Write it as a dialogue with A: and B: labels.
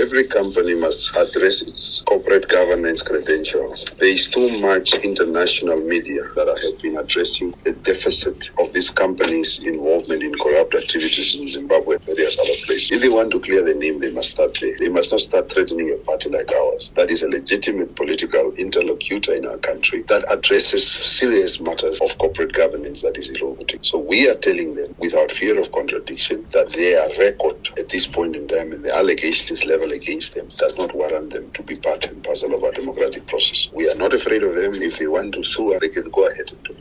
A: every company must address its corporate governance credentials. There is too much international media that have been addressing the deficit of these companies' involvement in corrupt activities in Zimbabwe and various other places. If they want to clear the name, they must start there. They must not start threatening a party like ours that is a legitimate political interlocutor in our country that addresses serious matters of corporate governance that is eroding. So we are telling them, without fear of contradiction, that their record at this point in time and the allegations level against them does not warrant them to be part and parcel of our democratic process. We are not afraid of them. If they want to sue us, they can go ahead and do it.